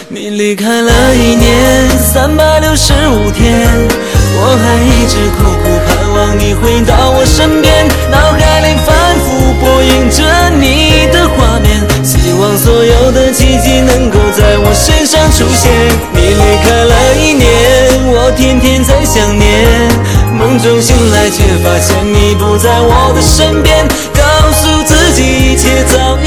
你离开了1年365天，我还一直苦苦盼望你回到我身边，脑海里反复播映着你的画面，希望所有的奇迹能够在我身上出现。你离开了1年，我天天在想念，梦中醒来却发现你不在我的身边，告诉自己一切早已